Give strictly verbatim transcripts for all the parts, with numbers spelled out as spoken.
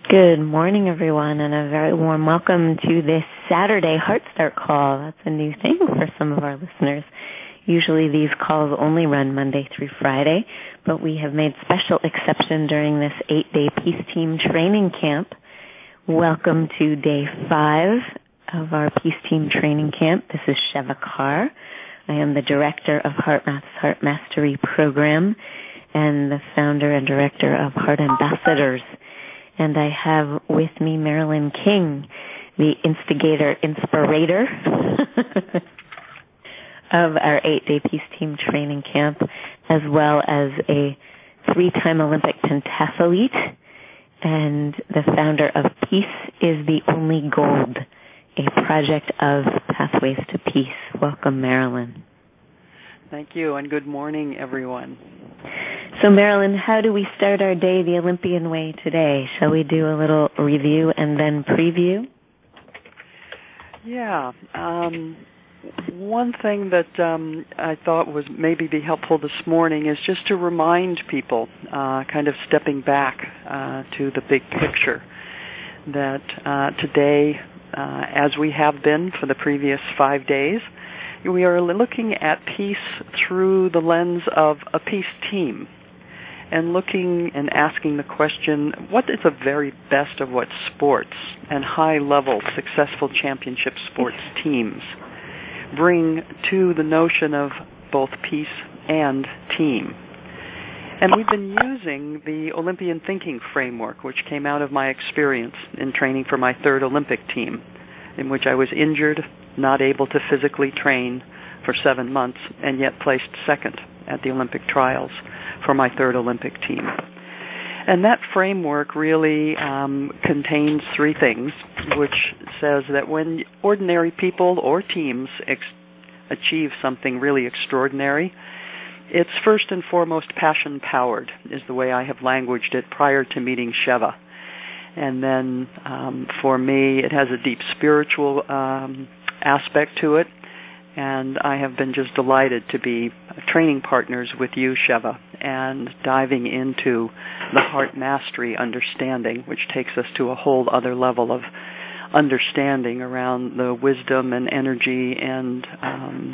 Good morning, everyone, and a very warm welcome to this Saturday Heart Start call. That's a new thing for some of our listeners. Usually these calls only run Monday through Friday, but we have made special exception during this eight-day Peace Team training camp. Welcome to day five of our Peace Team training camp. This is Sheva Carr. I am the director of HeartMath's Heart Mastery program and the founder and director of Heart Ambassadors. And I have with me Marilyn King, the instigator, inspirator of our eight-day Peace Team training camp, as well as a three-time Olympic pentathlete and the founder of Peace is the Only Gold, a project of Pathways to Peace. Welcome, Marilyn. Thank you, and good morning, everyone. So, Marilyn, how do we start our day the Olympian way today? Shall we do a little review and then preview? Yeah. Um, one thing that um, I thought was maybe be helpful this morning is just to remind people, uh, kind of stepping back uh, to the big picture, that uh, today, uh, as we have been for the previous five days, we are looking at peace through the lens of a peace team, and looking and asking the question, what is the very best of what sports and high-level successful championship sports teams bring to the notion of both peace and team? And we've been using the Olympian thinking framework, which came out of my experience in training for my third Olympic team, in which I was injured, not able to physically train for seven months, and yet placed second at the Olympic trials for my third Olympic team. And that framework really um, contains three things, which says that when ordinary people or teams ex- achieve something really extraordinary, it's first and foremost passion-powered, is the way I have languaged it prior to meeting Sheva. And then um, for me, it has a deep spiritual um, aspect to it, and I have been just delighted to be training partners with you, Sheva, and diving into the heart mastery understanding, which takes us to a whole other level of understanding around the wisdom and energy and um,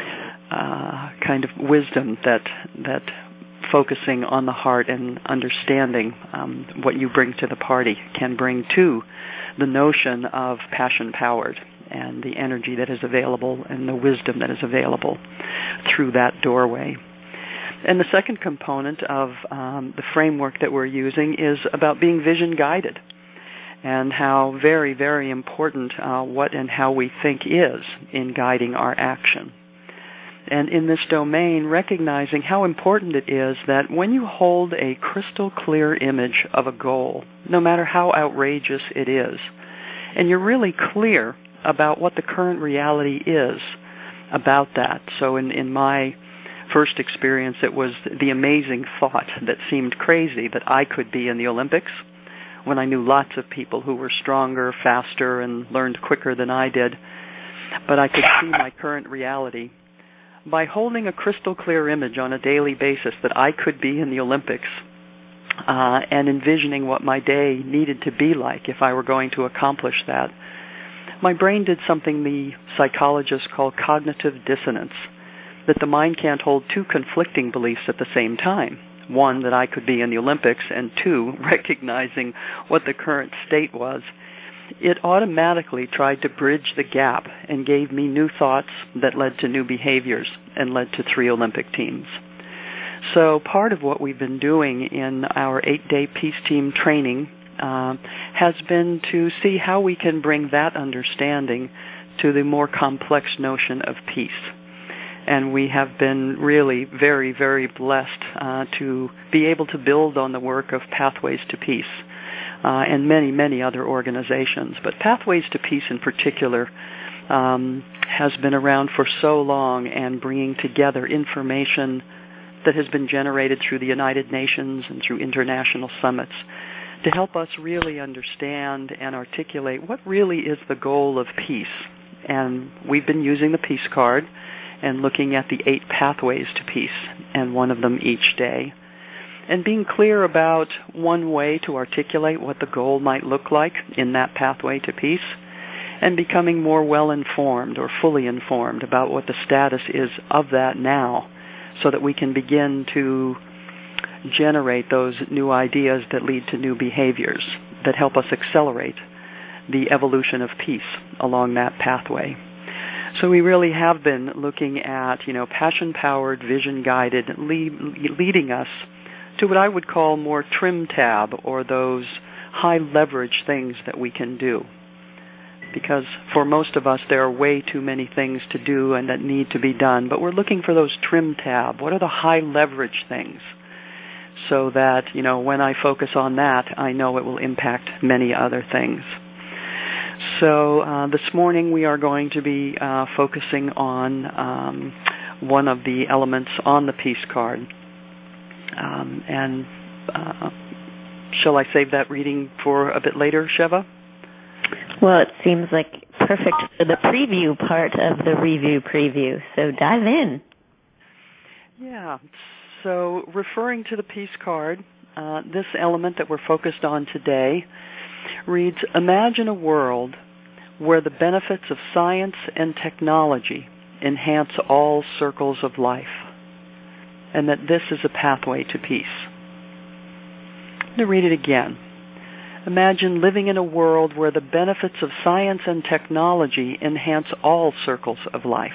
uh, kind of wisdom that that focusing on the heart and understanding um, what you bring to the party can bring to the notion of passion-powered and the energy that is available and the wisdom that is available through that doorway. And the second component of um, the framework that we're using is about being vision-guided, and how very, very important uh, what and how we think is in guiding our action. And in this domain, recognizing how important it is that when you hold a crystal clear image of a goal, no matter how outrageous it is, and you're really clear about what the current reality is about that. So in, in my first experience, it was the amazing thought that seemed crazy that I could be in the Olympics when I knew lots of people who were stronger, faster, and learned quicker than I did. But I could see my current reality. By holding a crystal clear image on a daily basis that I could be in the Olympics uh, and envisioning what my day needed to be like if I were going to accomplish that, my brain did something the psychologists call cognitive dissonance, that the mind can't hold two conflicting beliefs at the same time. One, that I could be in the Olympics, and two, recognizing what the current state was. It automatically tried to bridge the gap and gave me new thoughts that led to new behaviors and led to three Olympic teams. So part of what we've been doing in our eight-day Peace Team training uh, has been to see how we can bring that understanding to the more complex notion of peace. And we have been really very, very blessed uh, to be able to build on the work of Pathways to Peace uh, and many, many other organizations. But Pathways to Peace in particular um, has been around for so long and bringing together information that has been generated through the United Nations and through international summits to help us really understand and articulate what really is the goal of peace. And we've been using the Peace Card and looking at the eight pathways to peace, and one of them each day. and being clear about one way to articulate what the goal might look like in that pathway to peace, and becoming more well-informed or fully informed about what the status is of that now, so that we can begin to generate those new ideas that lead to new behaviors that help us accelerate the evolution of peace along that pathway. So we really have been looking at, you know, passion-powered, vision-guided, lead, leading us to what I would call more trim tab, or those high-leverage things that we can do. Because for most of us, there are way too many things to do and that need to be done, but we're looking for those trim tab. What are the high-leverage things? So that, you know, when I focus on that, I know it will impact many other things. So uh, this morning we are going to be uh, focusing on um, one of the elements on the peace card. Um, and uh, shall I save that reading for a bit later, Sheva? Well, it seems like perfect for the preview part of the review preview. So dive in. Yeah. So referring to the peace card, uh, this element that we're focused on today reads, imagine a world where the benefits of science and technology enhance all circles of life, and that this is a pathway to peace. I'm going to read it again. Imagine living in a world where the benefits of science and technology enhance all circles of life.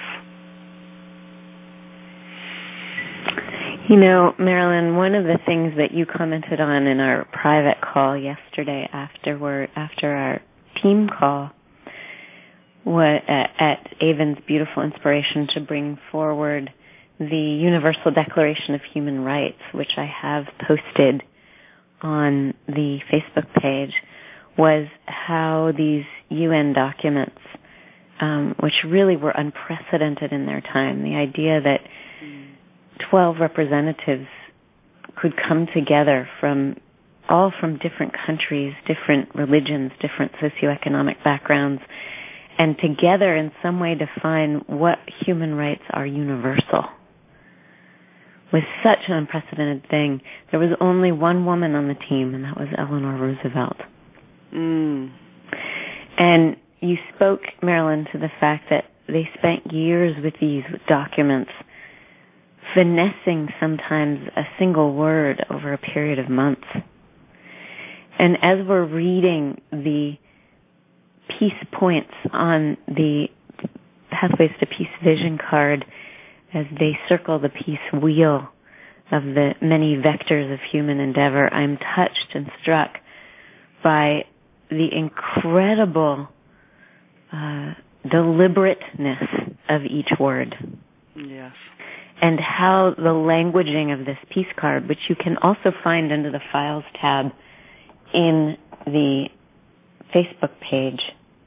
You know, Marilyn, one of the things that you commented on in our private call yesterday afterward, after our team call, what, at, at Avon's beautiful inspiration to bring forward the Universal Declaration of Human Rights, which I have posted on the Facebook page, was how these U N documents, um, which really were unprecedented in their time, the idea that twelve representatives could come together from all from different countries, different religions, different socioeconomic backgrounds, and together in some way define what human rights are universal. Was such an unprecedented thing. There was only one woman on the team, and that was Eleanor Roosevelt. Mm. And you spoke, Marilyn, to the fact that they spent years with these documents, finessing sometimes a single word over a period of months. And as we're reading the peace points on the Pathways to Peace vision card, as they circle the peace wheel of the many vectors of human endeavor, I'm touched and struck by the incredible uh, deliberateness of each word. Yes. And how the languaging of this peace card, which you can also find under the Files tab in the Facebook page,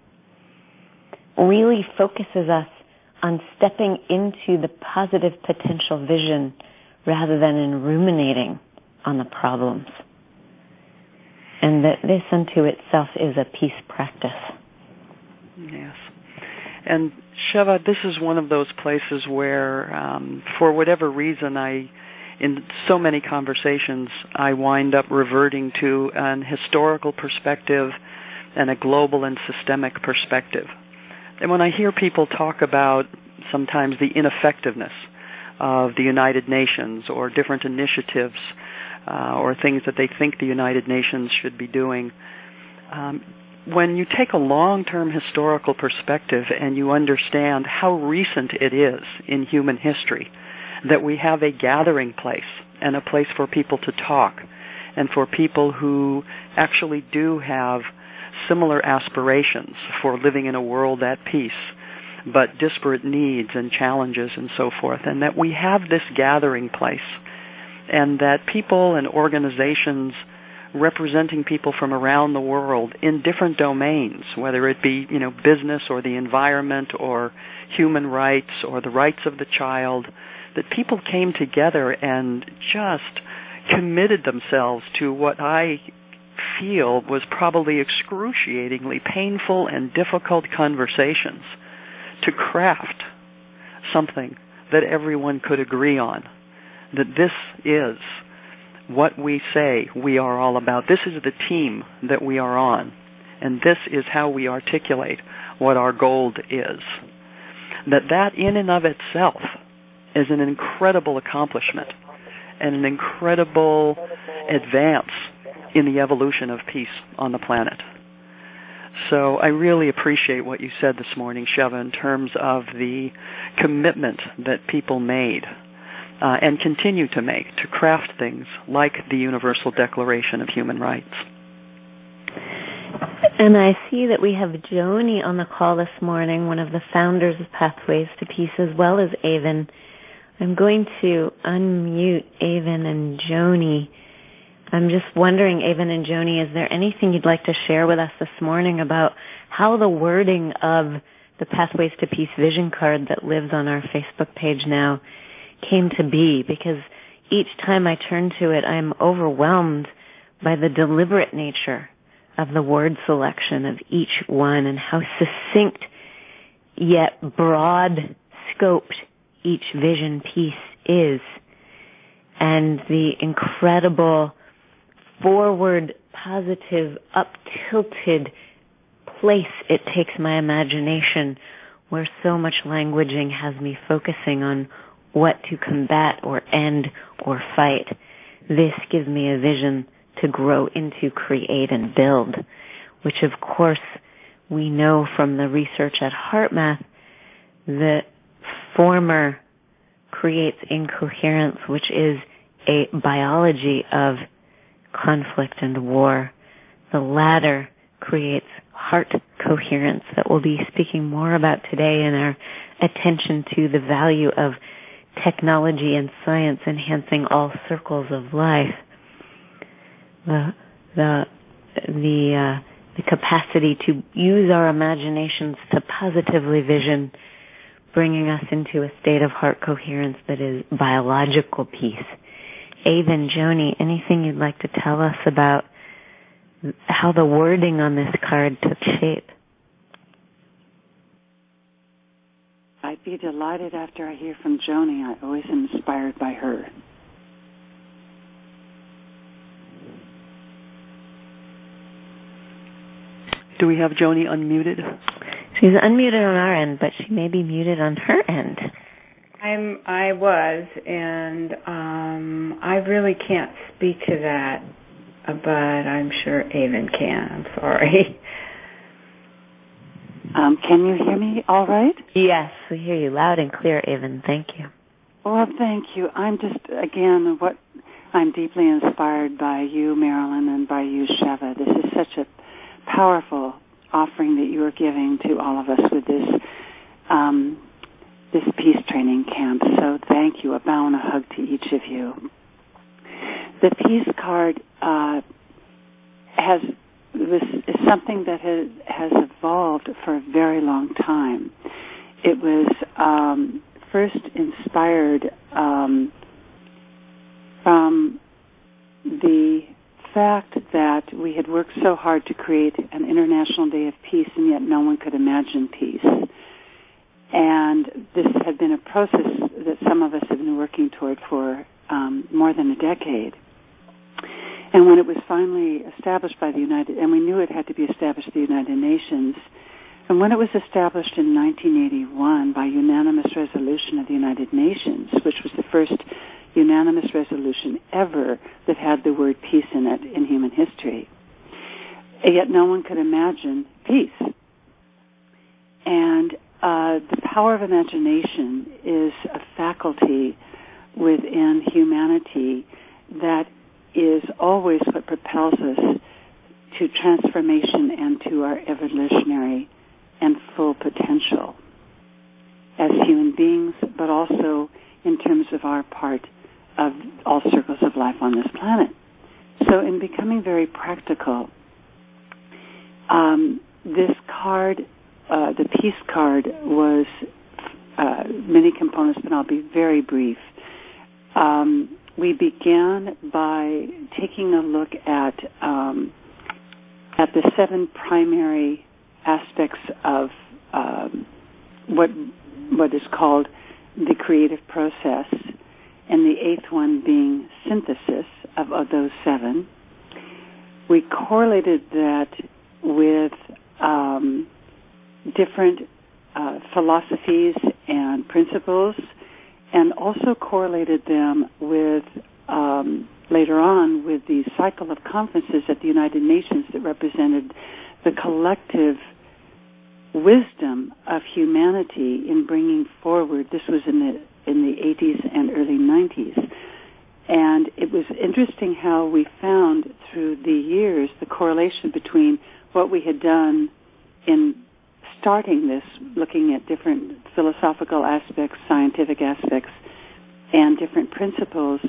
really focuses us on stepping into the positive potential vision rather than in ruminating on the problems. And that this unto itself is a peace practice. Yes. And Sheva, this is one of those places where, um, for whatever reason, I, in so many conversations, I wind up reverting to an historical perspective and a global and systemic perspective. And when I hear people talk about sometimes the ineffectiveness of the United Nations or different initiatives uh, or things that they think the United Nations should be doing, um, when you take a long-term historical perspective and you understand how recent it is in human history that we have a gathering place and a place for people to talk and for people who actually do have similar aspirations for living in a world at peace, but disparate needs and challenges and so forth, and that we have this gathering place, and that people and organizations representing people from around the world in different domains, whether it be, you know, business or the environment or human rights or the rights of the child, that people came together and just committed themselves to what I feel was probably excruciatingly painful and difficult conversations to craft something that everyone could agree on, that this is what we say we are all about. This is the team that we are on, and this is how we articulate what our goal is. That that in and of itself is an incredible accomplishment and an incredible advance in the evolution of peace on the planet. So I really appreciate what you said this morning, Sheva, in terms of the commitment that people made uh, and continue to make to craft things like the Universal Declaration of Human Rights. And I see that we have Joni on the call this morning, one of the founders of Pathways to Peace, as well as Aven. I'm going to unmute Aven and Joni. I'm just wondering, Aven and Joni, is there anything you'd like to share with us this morning about how the wording of the Pathways to Peace vision card that lives on our Facebook page now came to be? Because each time I turn to it, I'm overwhelmed by the deliberate nature of the word selection of each one and how succinct yet broad scoped each vision piece is, and the incredible forward, positive, up-tilted place it takes my imagination, where so much languaging has me focusing on what to combat or end or fight. This gives me a vision to grow into, create, and build, which of course we know from the research at HeartMath, the former creates incoherence, which is a biology of conflict and war. The latter creates heart coherence that we'll be speaking more about today in our attention to the value of technology and science enhancing all circles of life. The the the uh, the capacity to use our imaginations to positively vision, bringing us into a state of heart coherence that is biological peace. Aven, Joni, anything you'd like to tell us about how the wording on this card took shape? I'd be delighted after I hear from Joni. I always am inspired by her. Do we have Joni unmuted? She's unmuted on our end, but she may be muted on her end. I'm, I was, and um, I really can't speak to that, but I'm sure Aven can. I'm sorry. Um, can you hear me all right? Yes, we hear you loud and clear, Aven. Thank you. Well, thank you. I'm just, again, what I'm deeply inspired by you, Marilyn, and by you, Sheva. This is such a powerful offering that you are giving to all of us with this um, this peace training camp. So thank you. A bow and a hug to each of you. The peace card uh, has this is something that has, has evolved for a very long time. It was um, first inspired um, from the fact that we had worked so hard to create an International Day of Peace, and yet no one could imagine peace. And this had been a process that some of us have been working toward for um, more than a decade. And when it was finally established by the United, and we knew it had to be established by the United Nations, and when it was established in nineteen eighty-one by unanimous resolution of the United Nations, which was the first unanimous resolution ever that had the word peace in it in human history, yet no one could imagine peace. And uh, the power of imagination is a faculty within humanity that is always what propels us to transformation and to our evolutionary and full potential as human beings, but also in terms of our part of all circles of life on this planet. So in becoming very practical, um, this card, uh, the peace card, was uh, many components, but I'll be very brief. Um, we began by taking a look at um, at the seven primary aspects of um, what what is called the creative process, and the eighth one being synthesis of, of those seven. We correlated that with um, different uh, philosophies and principles, and also correlated them with, um, later on, with the cycle of conferences at the United Nations that represented the collective wisdom of humanity in bringing forward. This was in the in the eighties and early nineties. And it was interesting how we found through the years the correlation between what we had done in starting this, looking at different philosophical aspects, scientific aspects, and different principles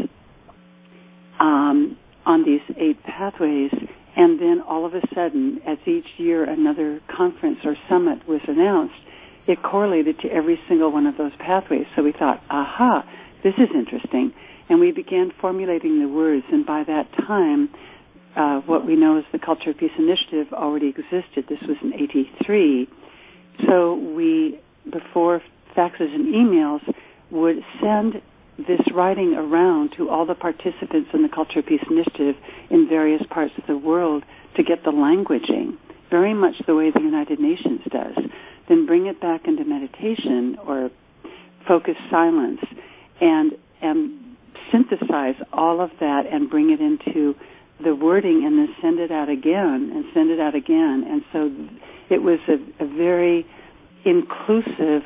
um, on these eight pathways. And then all of a sudden, as each year another conference or summit was announced, it correlated to every single one of those pathways. So we thought, aha, this is interesting. And we began formulating the words, and by that time, uh, what we know as the Culture of Peace Initiative already existed. This was in eighty-three. So we, before faxes and emails, would send this writing around to all the participants in the Culture of Peace Initiative in various parts of the world to get the languaging, very much the way the United Nations does. Then bring it back into meditation or focused silence and and synthesize all of that and bring it into the wording and then send it out again and send it out again. And so it was a, a very inclusive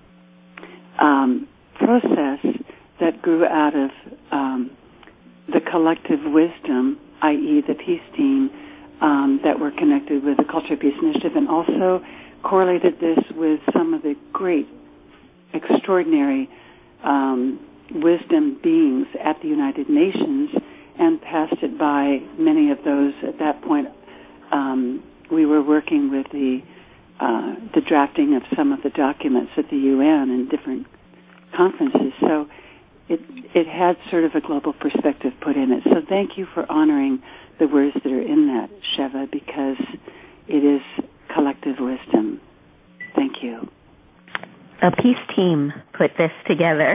um, process that grew out of um, the collective wisdom, that is the peace team, um, that were connected with the Culture of Peace Initiative, and also correlated this with some of the great, extraordinary um, wisdom beings at the United Nations, and passed it by many of those. At that point, um, we were working with the uh, the drafting of some of the documents at the U N and different conferences. So it it had sort of a global perspective put in it. So thank you for honoring the words that are in that, Sheva, because it is collective wisdom. Thank you. A peace team put this together.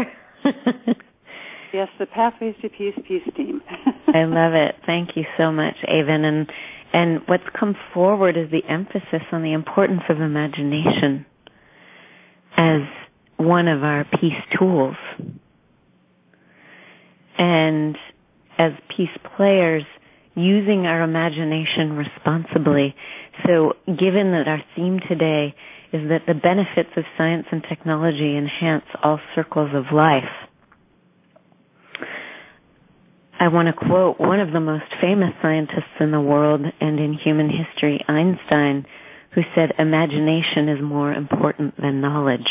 Yes, the Pathways to Peace Peace Team. I love it. Thank you so much, Aven. And and what's come forward is the emphasis on the importance of imagination as one of our peace tools. And as peace players, using our imagination responsibly. So given that our theme today is that the benefits of science and technology enhance all circles of life, I want to quote one of the most famous scientists in the world and in human history, Einstein, who said, "Imagination is more important than knowledge."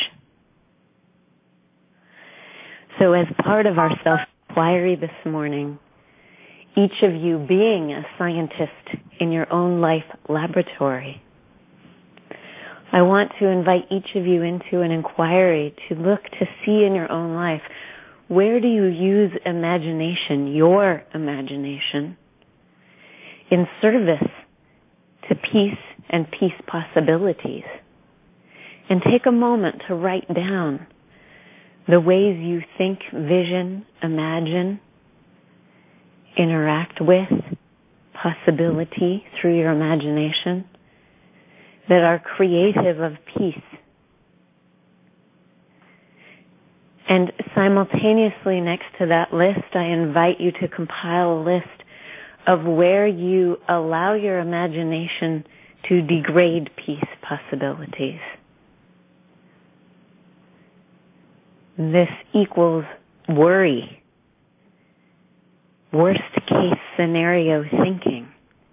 So as part of our self-inquiry this morning, each of you being a scientist in your own life laboratory, I want to invite each of you into an inquiry to look to see in your own life, where do you use imagination, your imagination, in service to peace and peace possibilities? And take a moment to write down the ways you think, vision, imagine, interact with possibility through your imagination that are creative of peace. And simultaneously next to that list, I invite you to compile a list of where you allow your imagination to degrade peace possibilities. This equals worry, worst case scenario thinking.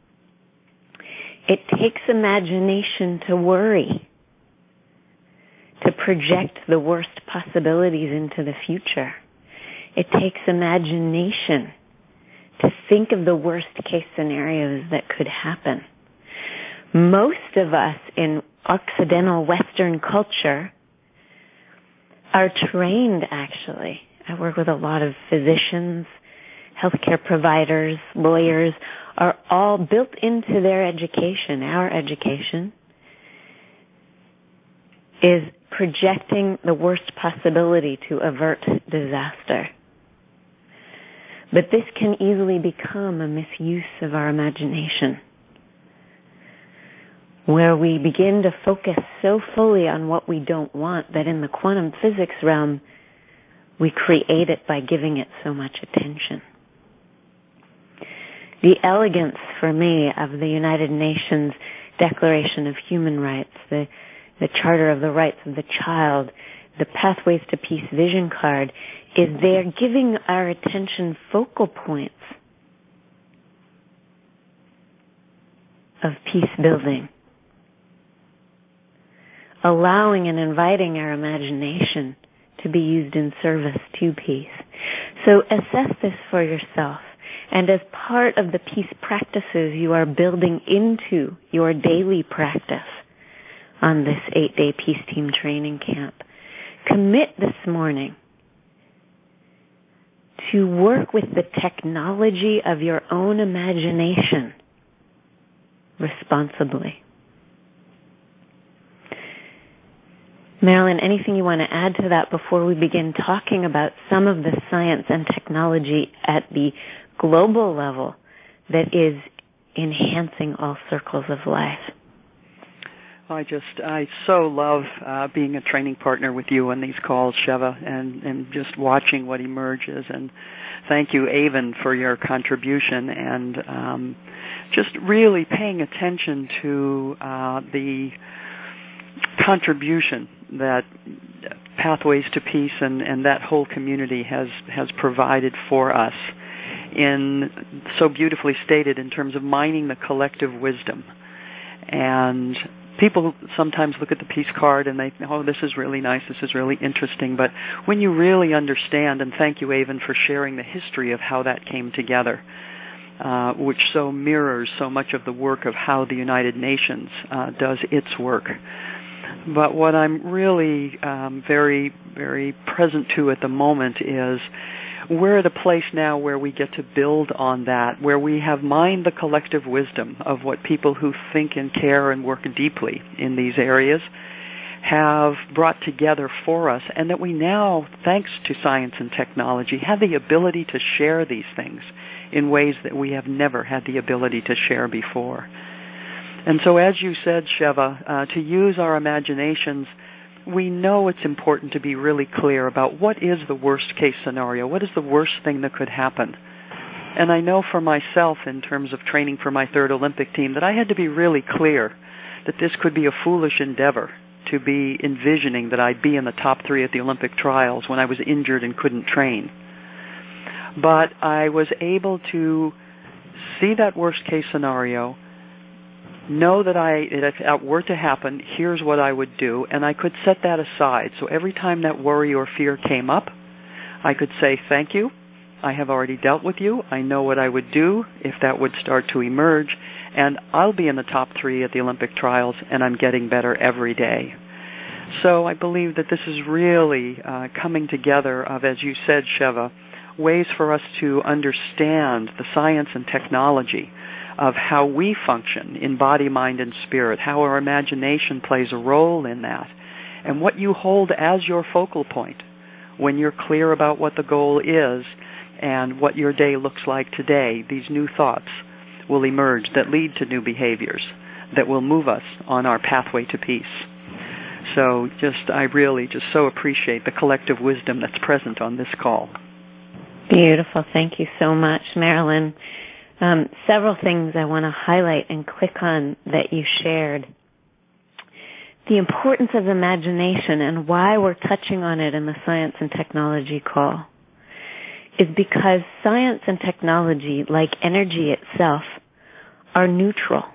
It takes imagination to worry, to project the worst possibilities into the future. It takes imagination to think of the worst case scenarios that could happen. Most of us in Occidental Western culture are trained, actually. I work with a lot of physicians, healthcare providers, lawyers, are all built into their education. Our education is projecting the worst possibility to avert disaster. But this can easily become a misuse of our imagination, where we begin to focus so fully on what we don't want that in the quantum physics realm, we create it by giving it so much attention. The elegance for me of the United Nations Declaration of Human Rights, the, the Charter of the Rights of the Child, the Pathways to Peace Vision Card, is they're giving our attention focal points of peace building, allowing and inviting our imagination to be used in service to peace. So assess this for yourself. And as part of the peace practices you are building into your daily practice on this eight-day Peace Team Training Camp, commit this morning to work with the technology of your own imagination responsibly. Marilyn, anything you want to add to that before we begin talking about some of the science and technology at the global level that is enhancing all circles of life? I just, I so love uh, being a training partner with you on these calls, Sheva, and, and just watching what emerges. And thank you, Avon, for your contribution and um, just really paying attention to uh, the contribution that Pathways to Peace and, and that whole community has, has provided for us, in so beautifully stated in terms of mining the collective wisdom. And people sometimes look at the peace card and they think, oh, this is really nice, this is really interesting. But when you really understand, and thank you, Avon, for sharing the history of how that came together, uh, which so mirrors so much of the work of how the United Nations uh, does its work. But what I'm really um, very, very present to at the moment is we're at a place now where we get to build on that, where we have mined the collective wisdom of what people who think and care and work deeply in these areas have brought together for us, and that we now, thanks to science and technology, have the ability to share these things in ways that we have never had the ability to share before. And so, as you said, Sheva, uh, to use our imaginations, we know it's important to be really clear about what is the worst case scenario, what is the worst thing that could happen. And I know for myself, in terms of training for my third Olympic team, that I had to be really clear that this could be a foolish endeavor to be envisioning that I'd be in the top three at the Olympic trials when I was injured and couldn't train. But I was able to see that worst case scenario, know that I, if that were to happen, here's what I would do, and I could set that aside. So every time that worry or fear came up, I could say, thank you, I have already dealt with you, I know what I would do if that would start to emerge, and I'll be in the top three at the Olympic trials, and I'm getting better every day. So I believe that this is really uh, coming together of, as you said, Sheva, ways for us to understand the science and technology of how we function in body, mind, and spirit, how our imagination plays a role in that, and what you hold as your focal point when you're clear about what the goal is and what your day looks like today. These new thoughts will emerge that lead to new behaviors that will move us on our pathway to peace. So just, I really just so appreciate the collective wisdom that's present on this call. Beautiful. Thank you so much, Marilyn. Um, several things I want to highlight and click on that you shared. The importance of imagination and why we're touching on it in the Science and Technology call is because science and technology, like energy itself, are neutral.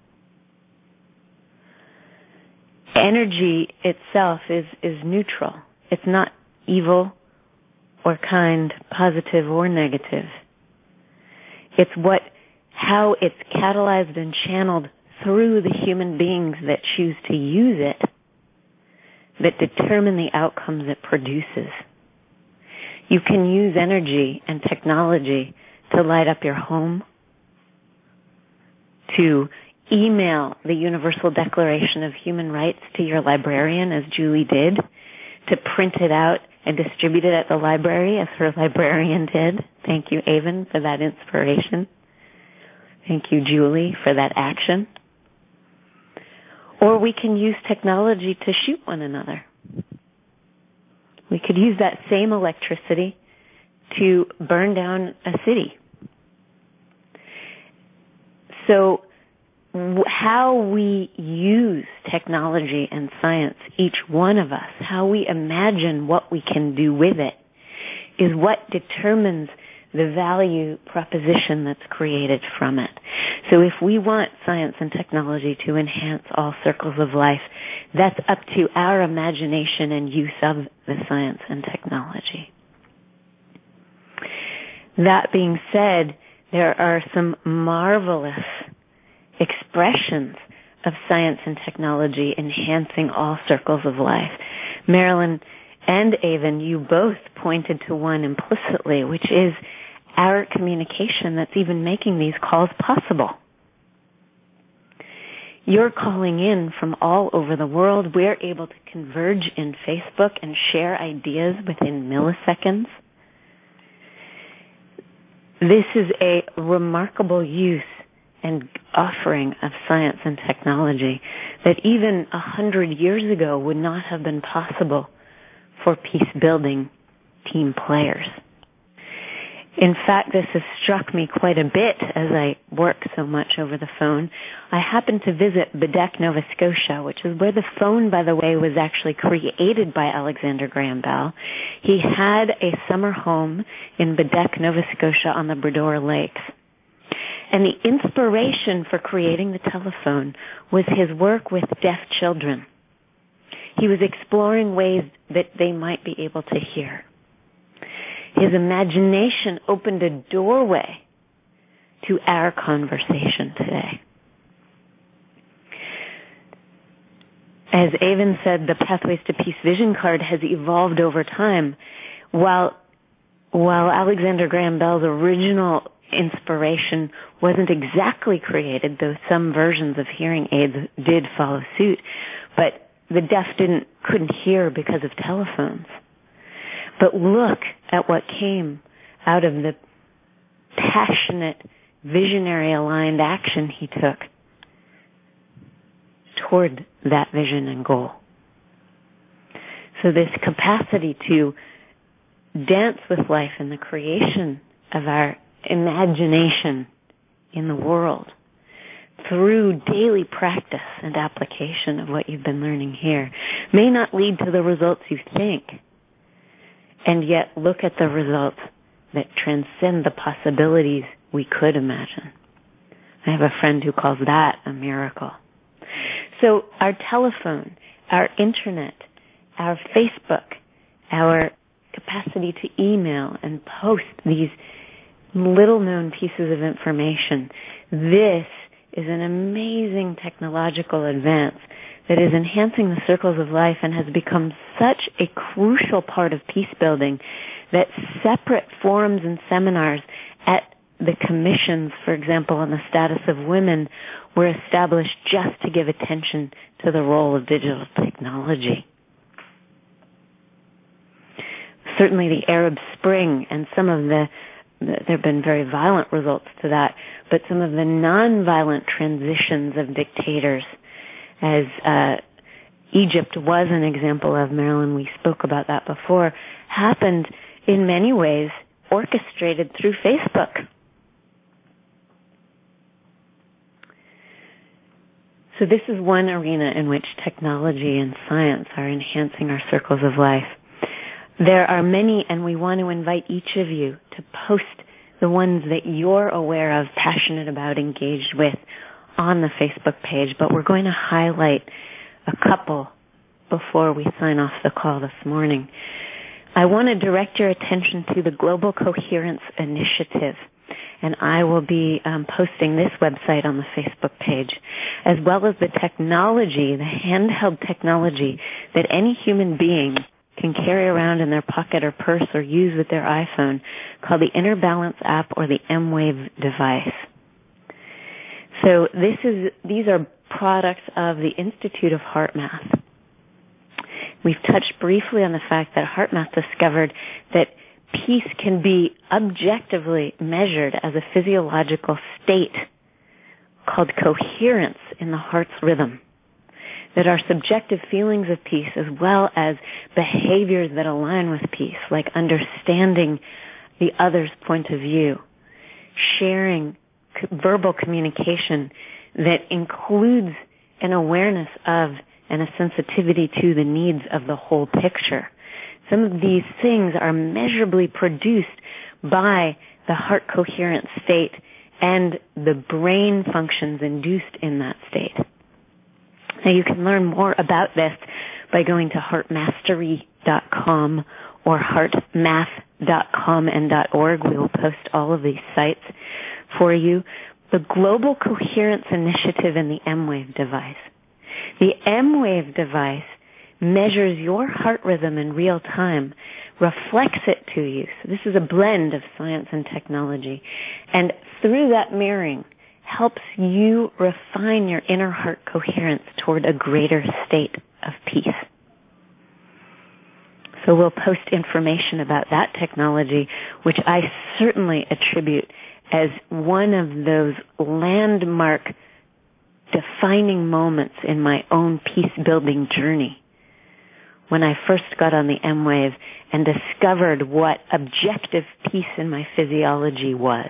Energy itself is, is neutral. It's not evil or kind, positive or negative. It's what, how it's catalyzed and channeled through the human beings that choose to use it that determine the outcomes it produces. You can use energy and technology to light up your home, to email the Universal Declaration of Human Rights to your librarian, as Julie did, to print it out and distribute it at the library as her librarian did. Thank you, Avon, for that inspiration. Thank you, Julie, for that action. Or we can use technology to shoot one another. We could use that same electricity to burn down a city. So how we use technology and science, each one of us, how we imagine what we can do with it, is what determines the value proposition that's created from it. So if we want science and technology to enhance all circles of life, that's up to our imagination and use of the science and technology. That being said, there are some marvelous expressions of science and technology enhancing all circles of life. Marilyn and Avon, you both pointed to one implicitly, which is our communication that's even making these calls possible. You're calling in from all over the world. We're able to converge in Facebook and share ideas within milliseconds. This is a remarkable use and offering of science and technology that even a hundred years ago would not have been possible for peace-building team players. In fact, this has struck me quite a bit as I work so much over the phone. I happened to visit Bedeque, Nova Scotia, which is where the phone, by the way, was actually created by Alexander Graham Bell. He had a summer home in Bedeque, Nova Scotia on the Bredor Lakes. And the inspiration for creating the telephone was his work with deaf children. He was exploring ways that they might be able to hear. His imagination opened a doorway to our conversation today. As Avon said, the Pathways to Peace vision card has evolved over time. While, while Alexander Graham Bell's original inspiration wasn't exactly created, though some versions of hearing aids did follow suit, but the deaf didn't couldn't hear because of telephones. But look at what came out of the passionate, visionary-aligned action he took toward that vision and goal. So this capacity to dance with life in the creation of our imagination in the world through daily practice and application of what you've been learning here may not lead to the results you think, and yet look at the results that transcend the possibilities we could imagine. I have a friend who calls that a miracle. So our telephone, our internet, our Facebook, our capacity to email and post these little-known pieces of information, this is an amazing technological advance that is enhancing the circles of life and has become such a crucial part of peace building that separate forums and seminars at the commissions, for example, on the status of women, were established just to give attention to the role of digital technology. Certainly the Arab Spring and some of the, there have been very violent results to that, but some of the non-violent transitions of dictators, as uh, Egypt was an example of, Marilyn, we spoke about that before, happened in many ways orchestrated through Facebook. So this is one arena in which technology and science are enhancing our circles of life. There are many, and we want to invite each of you to post the ones that you're aware of, passionate about, engaged with, on the Facebook page, but we're going to highlight a couple before we sign off the call this morning. I want to direct your attention to the Global Coherence Initiative, and I will be um, posting this website on the Facebook page, as well as the technology, the handheld technology that any human being can carry around in their pocket or purse or use with their iPhone, called the Inner Balance app or the M-Wave device. So this is, these are products of the Institute of HeartMath. we've touched briefly on the fact that HeartMath discovered that peace can be objectively measured as a physiological state called coherence in the heart's rhythm. That our subjective feelings of peace, as well as behaviors that align with peace, like understanding the other's point of view, sharing verbal communication that includes an awareness of and a sensitivity to the needs of the whole picture. Some of these things are measurably produced by the heart coherent state and the brain functions induced in that state. Now, you can learn more about this by going to heart mastery dot com or heart math dot com and .org. We will post all of these sites for you. The Global Coherence Initiative and the M-Wave device. The M-Wave device measures your heart rhythm in real time, reflects it to you. So this is a blend of science and technology. And through that mirroring, helps you refine your inner heart coherence toward a greater state of peace. So we'll post information about that technology, which I certainly attribute as one of those landmark defining moments in my own peace-building journey. When I first got on the M-Wave and discovered what objective peace in my physiology was.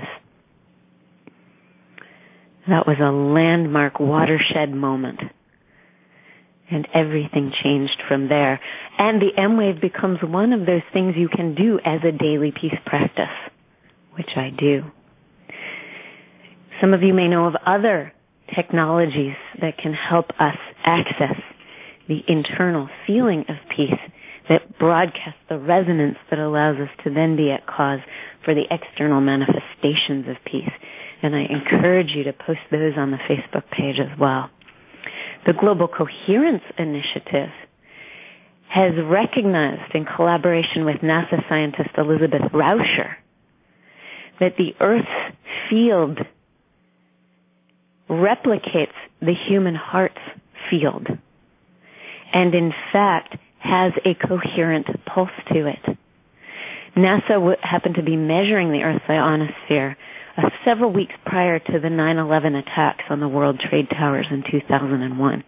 That was a landmark watershed moment. And everything changed from there. And the M-Wave becomes one of those things you can do as a daily peace practice, which I do. Some of you may know of other technologies that can help us access the internal feeling of peace that broadcasts the resonance that allows us to then be at cause for the external manifestations of peace. And I encourage you to post those on the Facebook page as well. The Global Coherence Initiative has recognized, in collaboration with NASA scientist Elizabeth Rauscher, that the Earth's field replicates the human heart's field, and in fact has a coherent pulse to it. NASA w- happened to be measuring the Earth's ionosphere uh, several weeks prior to the nine eleven attacks on the World Trade Towers in two thousand one.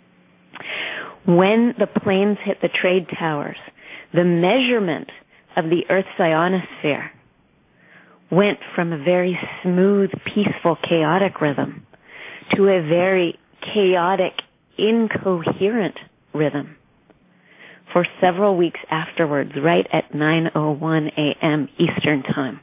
When the planes hit the trade towers, the measurement of the Earth's ionosphere went from a very smooth, peaceful, chaotic rhythm to a very chaotic, incoherent rhythm for several weeks afterwards, right at nine oh one a.m. Eastern Time.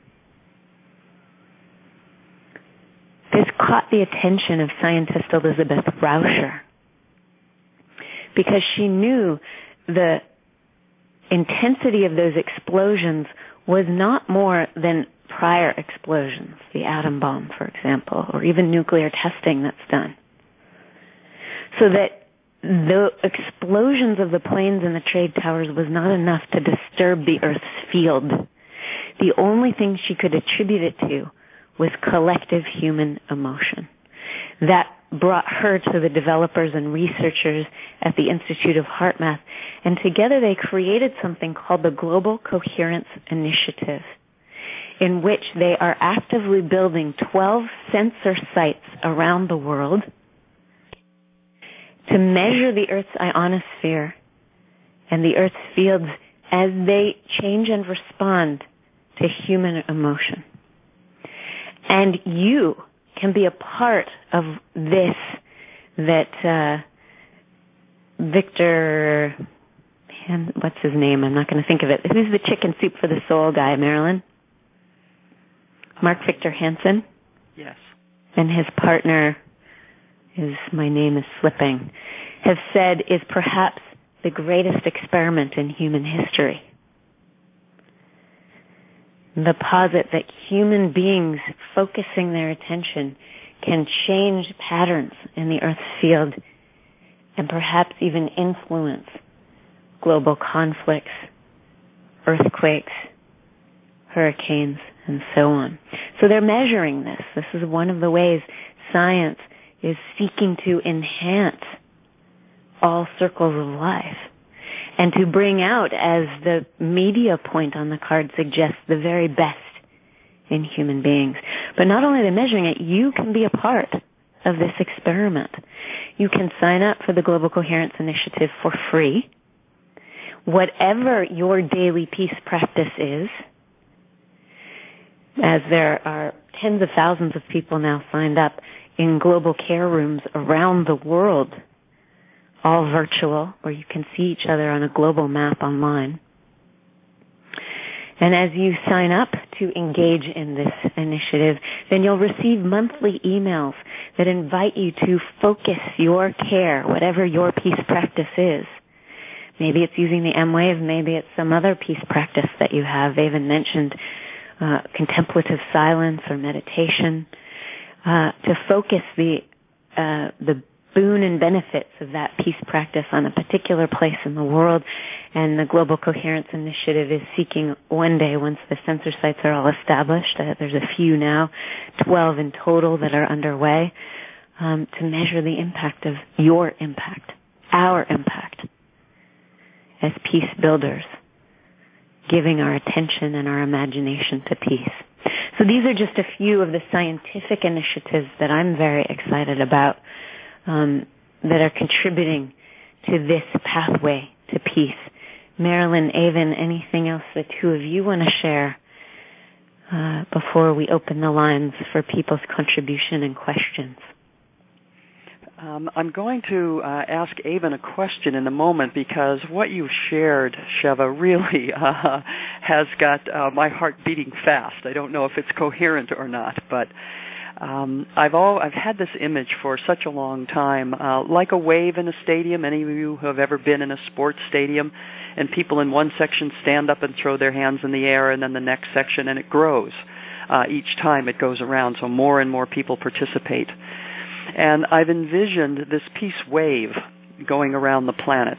This caught the attention of scientist Elizabeth Rauscher because she knew the intensity of those explosions was not more than prior explosions, the atom bomb, for example, or even nuclear testing that's done. So that the explosions of the planes and the trade towers was not enough to disturb the Earth's field. The only thing she could attribute it to was collective human emotion. That brought her to the developers and researchers at the Institute of HeartMath, and together they created something called the Global Coherence Initiative, in which they are actively building twelve sensor sites around the world to measure the Earth's ionosphere and the Earth's fields as they change and respond to human emotion. And you can be a part of this that uh, Victor, man, what's his name? I'm not going to think of it. Who's the Chicken Soup for the Soul guy, Marilyn? Mark Victor Hansen? Yes. And his partner, is my name is slipping, have said is perhaps the greatest experiment in human history. The posit that human beings focusing their attention can change patterns in the Earth's field and perhaps even influence global conflicts, earthquakes, hurricanes, and so on. So they're measuring this. This is one of the ways science is seeking to enhance all circles of life. and to bring out, as the media point on the card suggests, the very best in human beings. But not only are they measuring it, you can be a part of this experiment. You can sign up for the Global Coherence Initiative for free. Whatever your daily peace practice is, as there are tens of thousands of people now signed up in global care rooms around the world, all virtual, where you can see each other on a global map online. And as you sign up to engage in this initiative, then you'll receive monthly emails that invite you to focus your care, whatever your peace practice is. Maybe it's using the M-Wave, maybe it's some other peace practice that you have. They even mentioned uh, contemplative silence or meditation, uh, to focus the uh, the boon and benefits of that peace practice on a particular place in the world. And the Global Coherence Initiative is seeking one day, once the censor sites are all established, uh, there's a few now, twelve in total that are underway, um, to measure the impact of your impact, our impact, as peace builders, giving our attention and our imagination to peace. So these are just a few of the scientific initiatives that I'm very excited about, um, that are contributing to this pathway to peace. Marilyn, Avon, anything else the two of you want to share uh, before we open the lines for people's contribution and questions? Um, I'm going to uh, ask Avon a question in a moment, because what you shared, Sheva, really uh, has got uh, my heart beating fast. I don't know if it's coherent or not, but um, I've all I've had this image for such a long time, uh, like a wave in a stadium. Any of you who have ever been in a sports stadium, and people in one section stand up and throw their hands in the air, and then the next section, and it grows uh, each time it goes around, so more and more people participate. And I've envisioned this peace wave going around the planet,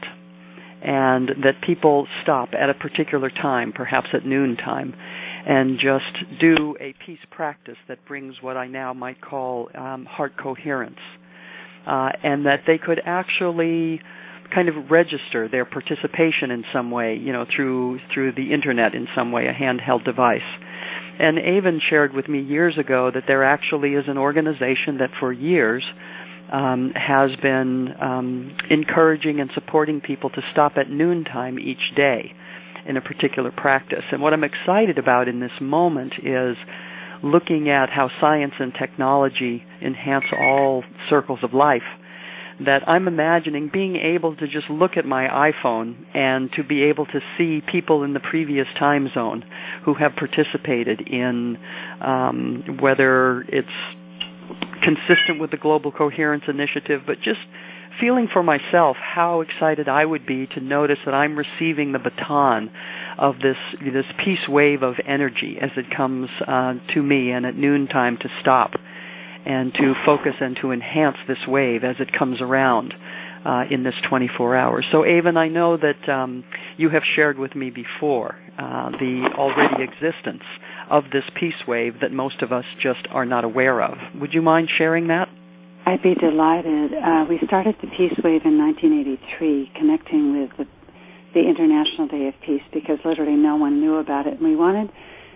and that people stop at a particular time, perhaps at noontime, and just do a peace practice that brings what I now might call um, heart coherence, uh, and that they could actually kind of register their participation in some way, you know, through through the internet in some way, a handheld device. And Avon shared with me years ago that there actually is an organization that for years um, has been um, encouraging and supporting people to stop at noontime each day in a particular practice. And what I'm excited about in this moment is looking at how science and technology enhance all circles of life, that I'm imagining being able to just look at my iPhone and to be able to see people in the previous time zone who have participated in um, whether it's consistent with the Global Coherence Initiative, but just feeling for myself how excited I would be to notice that I'm receiving the baton of this this peace wave of energy as it comes uh, to me, and at noontime to stop and to focus and to enhance this wave as it comes around uh, in this twenty-four hours. So, Avon, I know that um, you have shared with me before uh, the already existence of this peace wave that most of us just are not aware of. Would you mind sharing that? I'd be delighted. Uh, we started the Peace Wave in nineteen eighty-three, connecting with the, the International Day of Peace, because literally no one knew about it. And we wanted,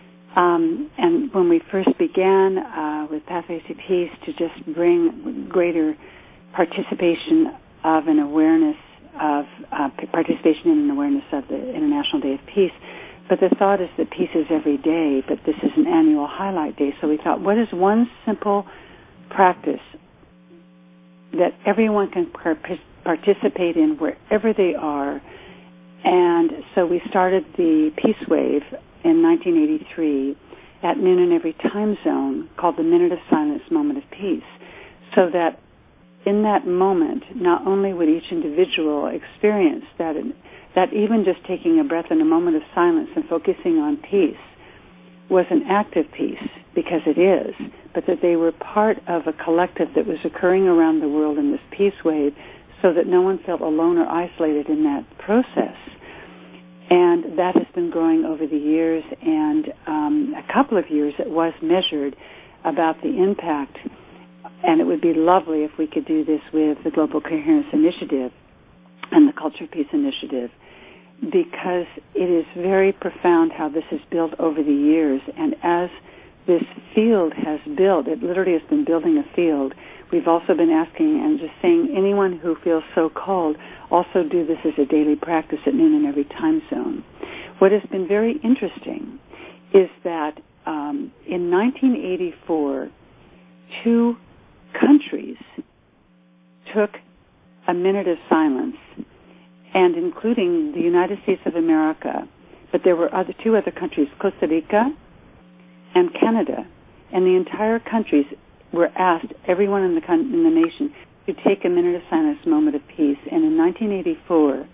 um, and when we first began uh, with Pathways to Peace, to just bring greater participation of an awareness of, uh, participation in an awareness of the International Day of Peace. But the thought is that peace is every day, but this is an annual highlight day. So we thought, what is one simple practice that everyone can participate in wherever they are? And so we started the Peace Wave in nineteen eighty-three at noon in every time zone, called the Minute of Silence, Moment of Peace, so that in that moment, not only would each individual experience that, that even just taking a breath in a moment of silence and focusing on peace was an act of peace, because it is, but that they were part of a collective that was occurring around the world in this peace wave, so that no one felt alone or isolated in that process. And that has been growing over the years, and um, a couple of years it was measured about the impact, and it would be lovely if we could do this with the Global Coherence Initiative and the Culture Peace Initiative, because it is very profound how this has built over the years. And as this field has built, it literally has been building a field. We've also been asking and just saying anyone who feels so called, also do this as a daily practice at noon in every time zone. What has been very interesting is that um, in nineteen eighty-four, two countries took a minute of silence, and including the United States of America, but there were other two other countries, Costa Rica and Canada, and the entire countries were asked, everyone in the in the nation, to take a minute of silence, moment of peace. And in nineteen eighty-four,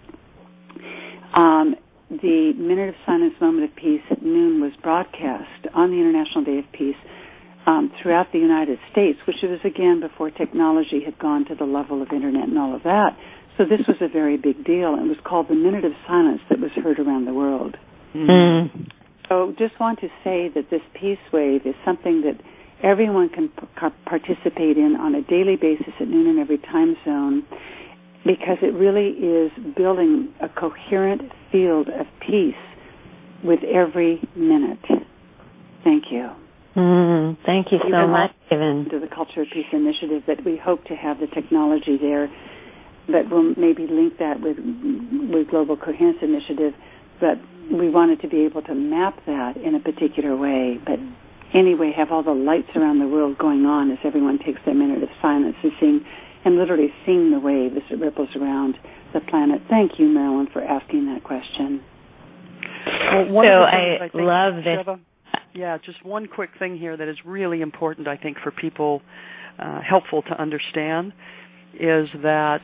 um, the minute of silence, moment of peace at noon was broadcast on the International Day of Peace um, throughout the United States, which was again before technology had gone to the level of internet and all of that. So this was a very big deal. It was called the Minute of Silence that was heard around the world. Mm. So just want to say that this peace wave is something that everyone can p- participate in on a daily basis at noon in every time zone, because it really is building a coherent field of peace with every minute. Thank you. Mm, thank you so much, Evan. To the Culture of Peace Initiative, that we hope to have the technology there, but we'll maybe link that with with Global Coherence Initiative, but we wanted to be able to map that in a particular way. But anyway, have all the lights around the world going on as everyone takes their minute of silence and seeing, and literally seeing the wave as it ripples around the planet. Thank you, Marilyn, for asking that question. Well, one so of the I, I think, love this. Sheva, yeah, just one quick thing here that is really important, I think, for people, uh, helpful to understand, is that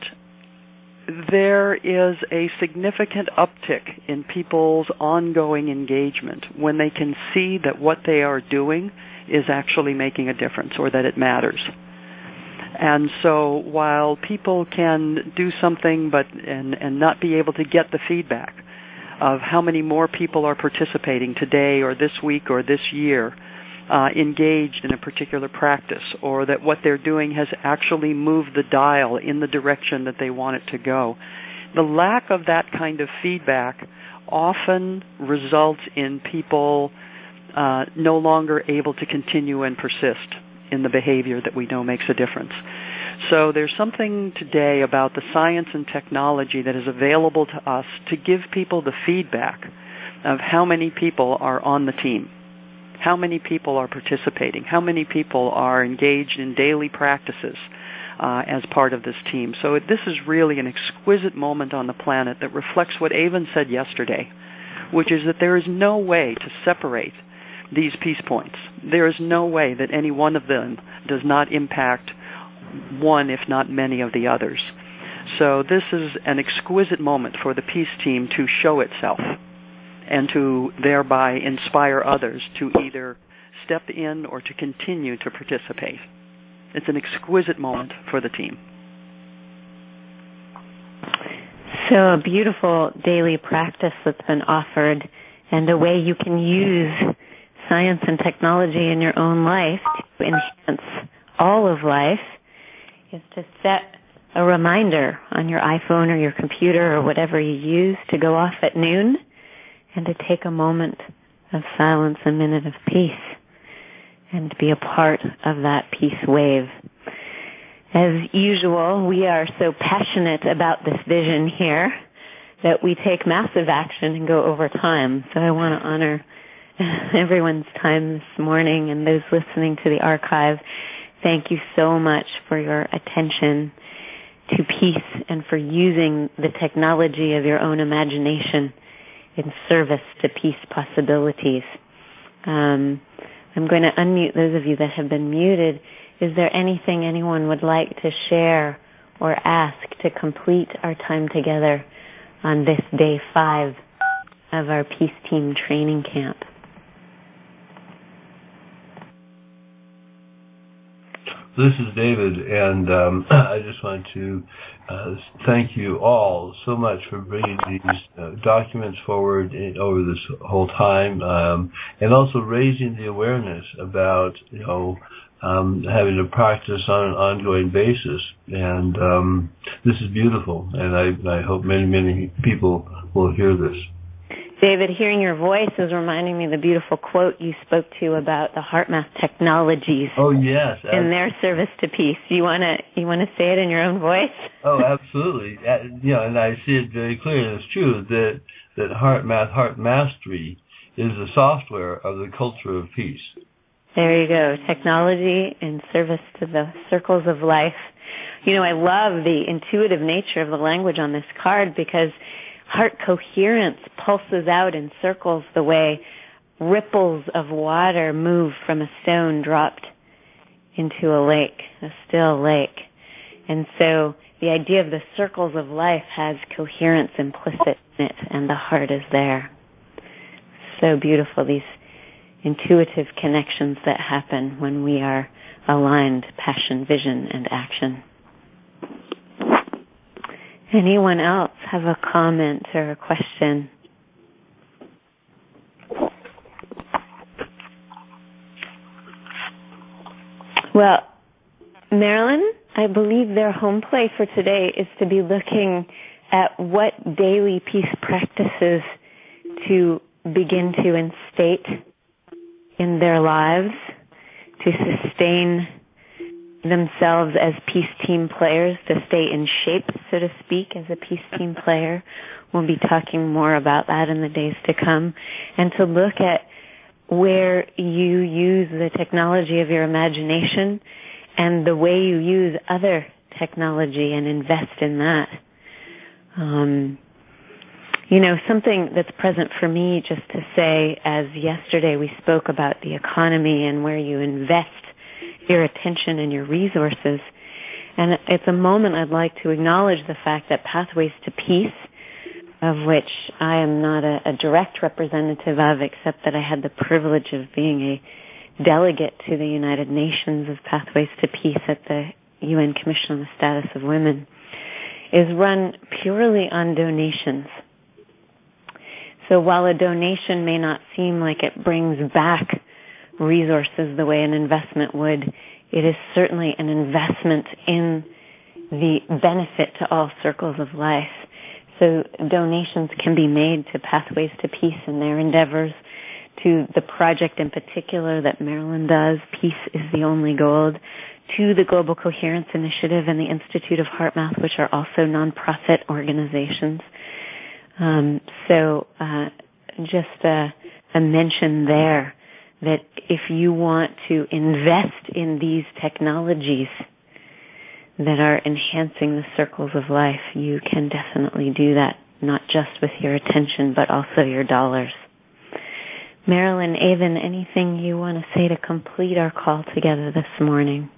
there is a significant uptick in people's ongoing engagement when they can see that what they are doing is actually making a difference, or that it matters. And so while people can do something but and, and not be able to get the feedback of how many more people are participating today or this week or this year, Uh, engaged in a particular practice, or that what they're doing has actually moved the dial in the direction that they want it to go. The lack of that kind of feedback often results in people uh, no longer able to continue and persist in the behavior that we know makes a difference. So there's something today about the science and technology that is available to us to give people the feedback of how many people are on the team, how many people are participating, how many people are engaged in daily practices uh, as part of this team. So it, this is really an exquisite moment on the planet that reflects what Avon said yesterday, which is that there is no way to separate these peace points. There is no way that any one of them does not impact one, if not many, of the others. So this is an exquisite moment for the peace team to show itself, and to thereby inspire others to either step in or to continue to participate. It's an exquisite moment for the team. So a beautiful daily practice that's been offered, and a way you can use science and technology in your own life to enhance all of life, is to set a reminder on your iPhone or your computer or whatever you use to go off at noon, and to take a moment of silence, a minute of peace, and to be a part of that peace wave. As usual, we are so passionate about this vision here that we take massive action and go over time. So I want to honor everyone's time this morning, and those listening to the archive. Thank you so much for your attention to peace and for using the technology of your own imagination in service to peace possibilities. Um, I'm going to unmute those of you that have been muted. Is there anything anyone would like to share or ask to complete our time together on this day five of our Peace Team training camp? This is David, and um, I just want to uh, thank you all so much for bringing these uh, documents forward in, over this whole time, um, and also raising the awareness about, you know, um, having to practice on an ongoing basis. And um, this is beautiful, and I, I hope many, many people will hear this. David, hearing your voice is reminding me of the beautiful quote you spoke to about the HeartMath technologies. Oh yes, in their service to peace. You wanna you wanna say it in your own voice? Oh, absolutely. Uh, you know, and I see it very clearly. It's true that that HeartMath, Heart Mastery, is the software of the culture of peace. There you go. Technology in service to the circles of life. You know, I love the intuitive nature of the language on this card because heart coherence pulses out in circles the way ripples of water move from a stone dropped into a lake, a still lake. And so the idea of the circles of life has coherence implicit in it, and the heart is there. So beautiful, these intuitive connections that happen when we are aligned, passion, vision, and action. Anyone else have a comment or a question? Well, Marilyn, I believe their home play for today is to be looking at what daily peace practices to begin to instate in their lives to sustain themselves as peace team players, to stay in shape, so to speak, as a peace team player. We'll be talking more about that in the days to come, and to look at where you use the technology of your imagination and the way you use other technology and invest in that. Um, you know, something that's present for me, just to say, as yesterday we spoke about the economy and where you invest your attention and your resources. And it's a moment I'd like to acknowledge the fact that Pathways to Peace, of which I am not a, a direct representative of, except that I had the privilege of being a delegate to the United Nations of Pathways to Peace at the U N Commission on the Status of Women, is run purely on donations. So while a donation may not seem like it brings back resources the way an investment would, it is certainly an investment in the benefit to all circles of life. So donations can be made to Pathways to Peace in their endeavors, to the project in particular that Marilyn does, Peace is the Only Gold, to the Global Coherence Initiative and the Institute of HeartMath, which are also nonprofit organizations. Um, so uh, just a, a mention there that if you want to invest in these technologies that are enhancing the circles of life, you can definitely do that, not just with your attention, but also your dollars. Marilyn, Avon, anything you want to say to complete our call together this morning?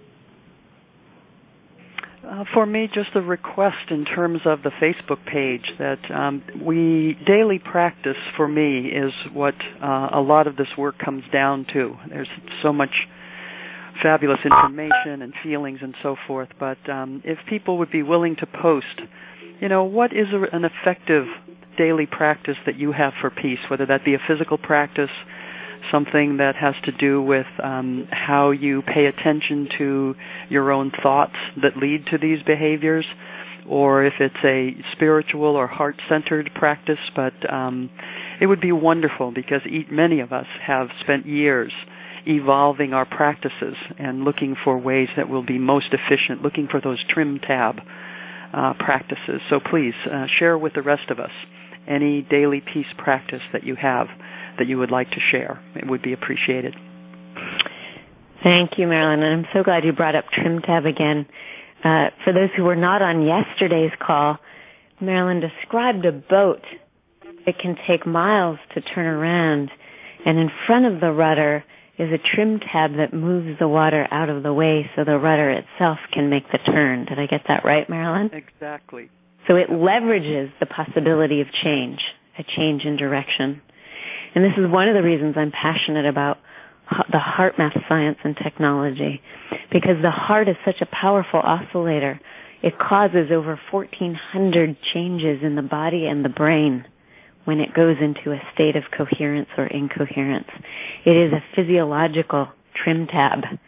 Uh, for me, just a request in terms of the Facebook page that um, we daily practice, for me, is what uh, a lot of this work comes down to. There's so much fabulous information and feelings and so forth, but um, if people would be willing to post, you know, what is a, an effective daily practice that you have for peace, whether that be a physical practice, something that has to do with um, how you pay attention to your own thoughts that lead to these behaviors, or if it's a spiritual or heart-centered practice. But um, it would be wonderful because many of us have spent years evolving our practices and looking for ways that will be most efficient, looking for those trim tab uh, practices. So please uh, share with the rest of us any daily peace practice that you have that you would like to share. It would be appreciated. Thank you, Marilyn. And I'm so glad you brought up Trim Tab again. Uh, for those who were not on yesterday's call, Marilyn described a boat that can take miles to turn around, and in front of the rudder is a trim tab that moves the water out of the way so the rudder itself can make the turn. Did I get that right, Marilyn? Exactly. So it leverages the possibility of change, a change in direction. And this is one of the reasons I'm passionate about the HeartMath science and technology, because the heart is such a powerful oscillator. It causes over fourteen hundred changes in the body and the brain when it goes into a state of coherence or incoherence. It is a physiological trim tab.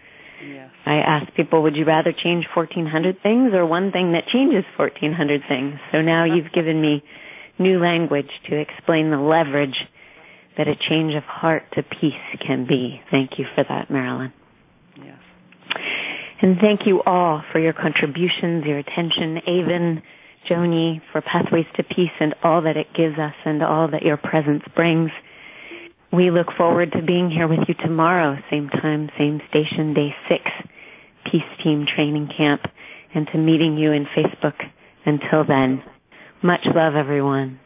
Yes. I ask people, would you rather change fourteen hundred things or one thing that changes fourteen hundred things? So now you've given me new language to explain the leverage that a change of heart to peace can be. Thank you for that, Marilyn. Yes. And thank you all for your contributions, your attention, Avon, Joni, for Pathways to Peace and all that it gives us and all that your presence brings. We look forward to being here with you tomorrow, same time, same station, day six, Peace Team Training Camp, and to meeting you in Facebook. Until then, much love, everyone.